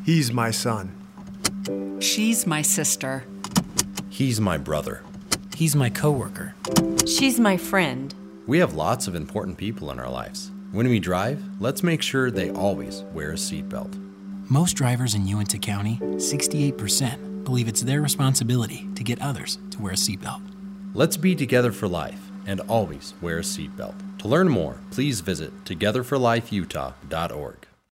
He's my son. She's my sister. He's my brother. He's my coworker. She's my friend. We have lots of important people in our lives. When we drive, let's make sure they always wear a seatbelt. Most drivers in Uintah County, 68%, believe it's their responsibility to get others to wear a seatbelt. Let's be together for life and always wear a seatbelt. To learn more, please visit togetherforlifeutah.org.